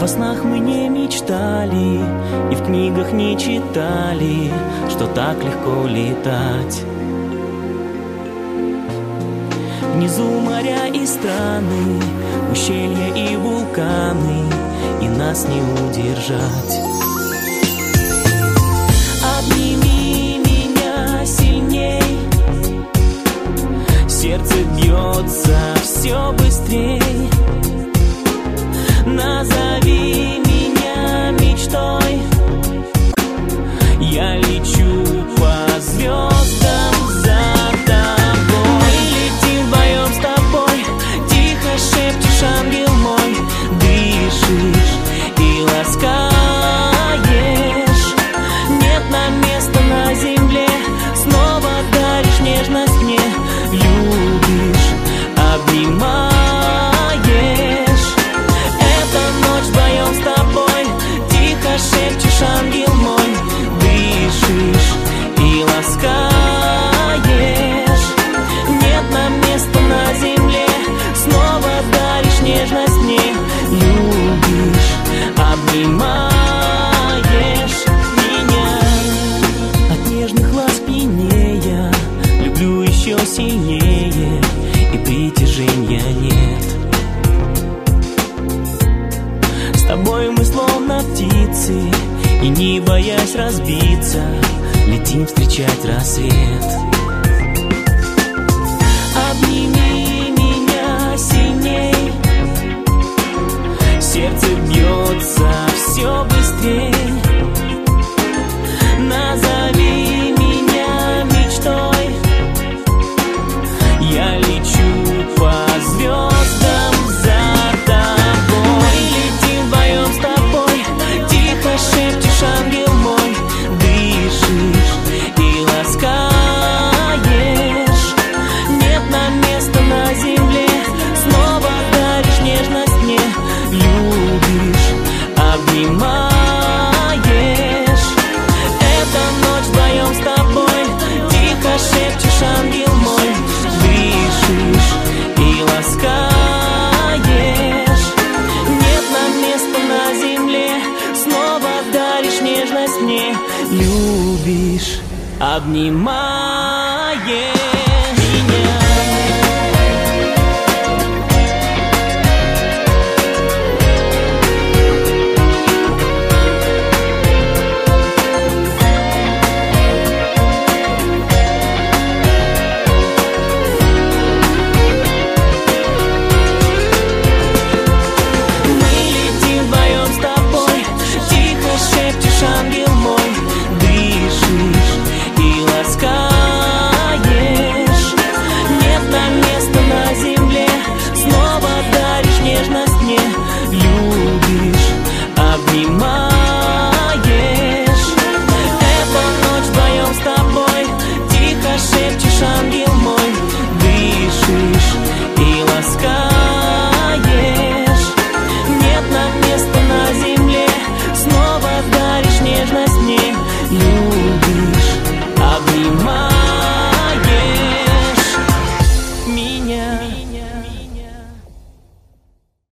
Во снах мы не мечтали и в книгах не читали, что так легко летать. Внизу моря и страны, ущелья и вулканы, и нас не удержать. Обними меня сильней, сердце бьется все быстрей. Назови меня мечтой, я лечу по звездам за тобой. Мы летим вдвоем с тобой, тихо шепчешь, ангел мой, дышишь и ласкаешь. Нет нам места на земле, снова даришь нежность мне, любишь, обнимаешь. Шепчешь, ангел мой, дышишь и ласкаешь. Нет нам места на земле, снова даришь нежность мне, любишь, обнимаешь меня. От нежных ласк пьянея, люблю еще сильнее, и притяжения нет. С тобой мы словно птицы, и не боясь разбиться, летим встречать рассвет. Обними меня сильней, сердце бьется все быстрей. Назови меня мечтой, я лечу по звездам за тобой. Шепчешь, ангел мой, дышишь и ласкаешь. Нет нам места на земле, снова даришь нежность мне, любишь, обнимаешь. Эта ночь вдвоем с тобой, тихо шепчешь, ангел мой, дышишь и ласкаешь. Нет нам места на земле, снова даришь нежность мне, любишь, обнимаешь.